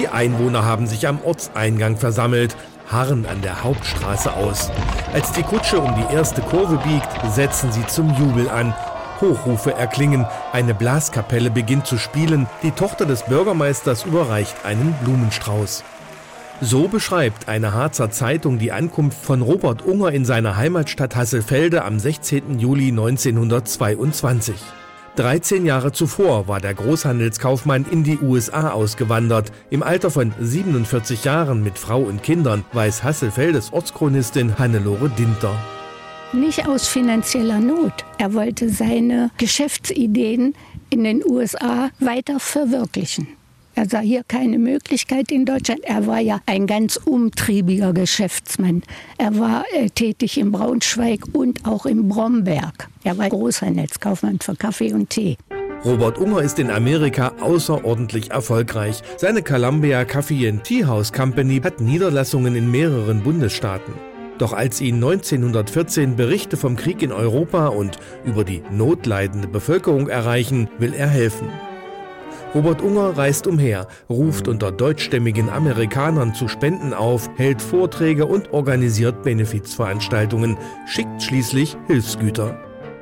Die Einwohner haben sich am Ortseingang versammelt, harren an der Hauptstraße aus. Als die Kutsche um die erste Kurve biegt, setzen sie zum Jubel an. Hochrufe erklingen, eine Blaskapelle beginnt zu spielen, die Tochter des Bürgermeisters überreicht einen Blumenstrauß. So beschreibt eine Harzer Zeitung die Ankunft von Robert Unger in seiner Heimatstadt Hasselfelde am 16. Juli 1922. 13 Jahre zuvor war der Großhandelskaufmann in die USA ausgewandert. Im Alter von 47 Jahren mit Frau und Kindern, weiß Hasselfeldes Ortschronistin Hannelore Dinter. Nicht aus finanzieller Not. Er wollte seine Geschäftsideen in den USA weiter verwirklichen. Er sah hier keine Möglichkeit in Deutschland. Er war ja ein ganz umtriebiger Geschäftsmann. Er war tätig in Braunschweig und auch in Bromberg. Er war Großhandelskaufmann für Kaffee und Tee. Robert Unger ist in Amerika außerordentlich erfolgreich. Seine Columbia Coffee and Tea House Company hat Niederlassungen in mehreren Bundesstaaten. Doch als ihn 1914 Berichte vom Krieg in Europa und über die notleidende Bevölkerung erreichen, will er helfen. Robert Unger reist umher, ruft unter deutschstämmigen Amerikanern zu Spenden auf, hält Vorträge und organisiert Benefizveranstaltungen, schickt schließlich Hilfsgüter.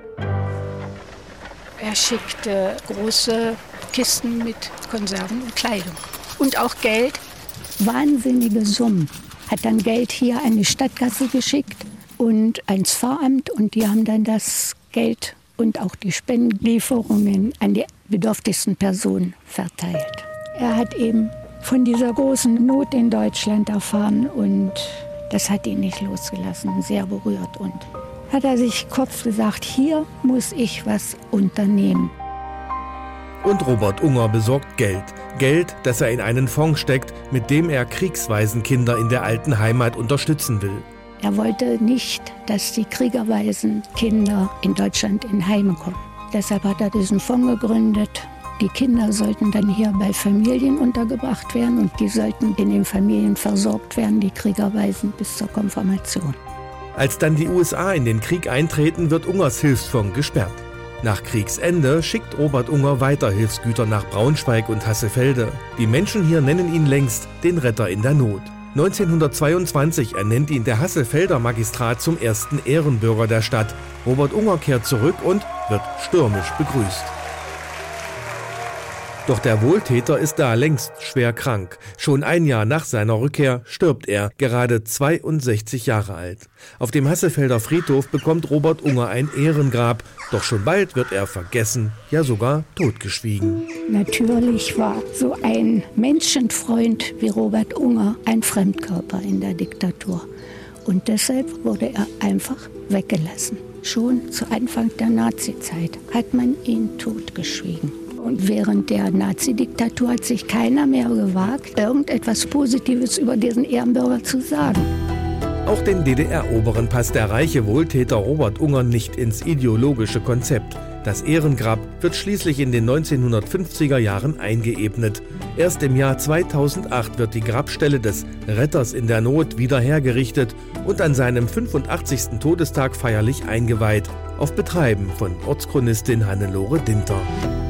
Er schickte große Kisten mit Konserven und Kleidung. Und auch Geld, wahnsinnige Summen. Hat dann Geld hier an die Stadtkasse geschickt und ans Pfarramt. Und die haben dann das Geld und auch die Spendenlieferungen an die bedürftigsten Personen verteilt. Er hat eben von dieser großen Not in Deutschland erfahren und das hat ihn nicht losgelassen, sehr berührt. Und hat er sich kurz gesagt, hier muss ich was unternehmen. Und Robert Unger besorgt Geld. Geld, das er in einen Fonds steckt, mit dem er Kriegswaisenkinder in der alten Heimat unterstützen will. Er wollte nicht, dass die Kriegerwaisenkinder in Deutschland in Heime kommen. Deshalb hat er diesen Fonds gegründet. Die Kinder sollten dann hier bei Familien untergebracht werden und die sollten in den Familien versorgt werden, die Kriegerwaisen, bis zur Konfirmation. Als dann die USA in den Krieg eintreten, wird Ungers Hilfsfonds gesperrt. Nach Kriegsende schickt Robert Unger weiter Hilfsgüter nach Braunschweig und Hasselfelde. Die Menschen hier nennen ihn längst den Retter in der Not. 1922 ernennt ihn der Hasselfelder Magistrat zum ersten Ehrenbürger der Stadt. Robert Unger kehrt zurück und wird stürmisch begrüßt. Doch der Wohltäter ist da längst schwer krank. Schon ein Jahr nach seiner Rückkehr stirbt er, gerade 62 Jahre alt. Auf dem Hasselfelder Friedhof bekommt Robert Unger ein Ehrengrab. Doch schon bald wird er vergessen, ja sogar totgeschwiegen. Natürlich war so ein Menschenfreund wie Robert Unger ein Fremdkörper in der Diktatur. Und deshalb wurde er einfach weggelassen. Schon zu Anfang der Nazizeit hat man ihn totgeschwiegen. Und während der Nazi-Diktatur hat sich keiner mehr gewagt, irgendetwas Positives über diesen Ehrenbürger zu sagen. Auch den DDR-Oberen passt der reiche Wohltäter Robert Unger nicht ins ideologische Konzept. Das Ehrengrab wird schließlich in den 1950er Jahren eingeebnet. Erst im Jahr 2008 wird die Grabstelle des Retters in der Not wieder hergerichtet und an seinem 85. Todestag feierlich eingeweiht. Auf Betreiben von Ortschronistin Hannelore Dinter.